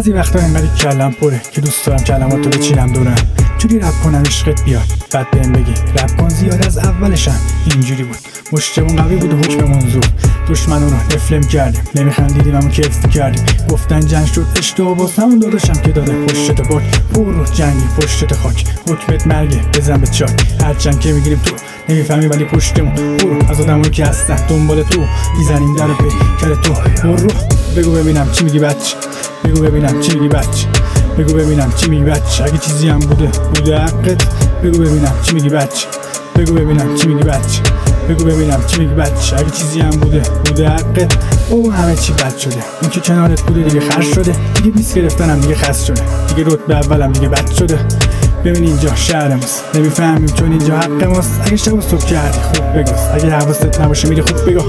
بعضی وقتا اینقدر کلم پره که دوست دارم کلماتو بچینم دورم، جوری رپ کنم عشقت بیاد بعد بهم بگی رپ کن زیاد. از اولشم اینجوری بود، مشتمون قوی بود و حکممون زود. دشمنون رو نفلم کردیم، نمیخندیدیم اما کیف کردیم. گفتن جنگ شد اشتباه باز همون داداشم که داده پشتت باک. برو جنگی پشتت خاک، حکمت مرگه بزن به چاک. هرچند که میگیریم تو نمیفهمی ولی پشتمون برو. از آدمایی که هستن دنبال تو میزنیم در پیکر تو. برو بگو ببینم چی میگی بچه، بگو ببینم چی میگی بچه، بگو ببینم چی میگی بچه. اگه چیزی هم بوده حقت، بگو ببینم چی میگی بچه، بگو ببینم چی میگی بچه، بگو ببینم چی میگی بچه. اگه چیزی هم بوده حقت. او همه چی بد شده، این که کنارت بوده دیگه خرج شده. دیگه 20 گرفتنم دیگه خست شده، دیگه رتبه اولم دیگه بد شده. ببین اینجا شهر ماست نمیفهمیم چون اینجا حق ماست. اگه شب و صبح کردی خوب بگو، اگه حواست نباشه میری خوب بگو.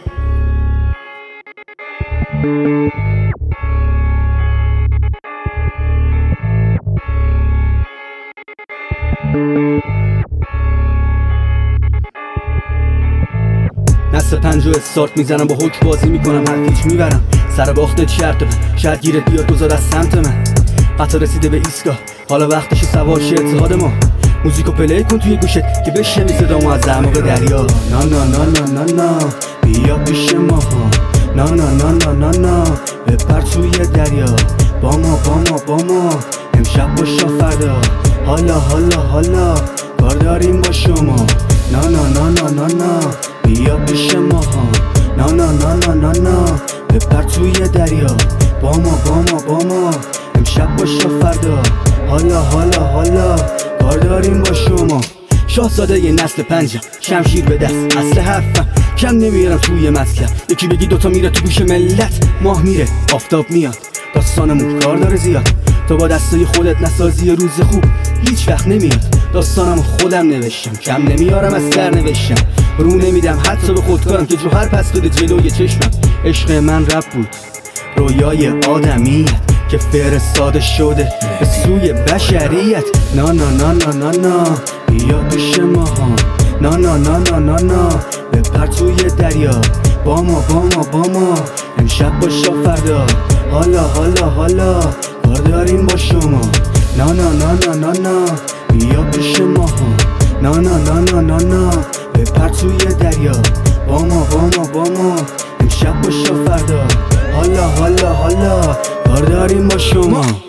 نسل 5 استارت میزنم با حک بازی میکنم هر پیچ میبرم. سر باختت شرط من شاید گیرت بیاد دوزار از سمت من. قطار رسیده به ایستگاه حالا وقتش سوار شه اتحاد ما. موزیکو پلی کن توی گوشت که بشنوی صدامو از اعماق دریا. نا نا نا نا نا نا بیا پیش ما. نا نا نا نا نا نا بپر توی دریا. با ما امشب باشا فردا. حالا حالا حالا کار داریم با شما. نا نا نا نا نا نا بیا پیش ما. نا نا نا نا نا نا بپر توی دریا. با ما امشب باشا فردا. حالا حالا حالا کار داریم با شما. شاهزاده یه نسل 5 شمشیر به دست اصل حرفم کم نمیارم توی مسکن. یکی بگی دوتا میره تو گوش ملت. ماه میره آفتاب میاد داستانمون کار داره زیاد. تو با دستای خودت نسازی روز خوب هیچ وقت نمیاد. داستانم خودم نوشتم کم نمیارم از سر نوشتم. رو نمیدم حتی به خودکارم که جوهر پس داده جلوی چشمم. عشق من رپ بود رویای آدمیت که فرستاده شده به سوی بشریت. نا نا نا نا نا نا بیا پیش ما. نا نا نا نا نا نا بپر توی دریا. با ما امشب باشا فردا. حالا حالا حالا کار داریم با شما. نا نا نا نا نا نا بیا پیش ما. نا نا نا نا نا نا بپر توی دریا. با ما امشب باشا فردا. حالا حالا حالا کار داریم با شما.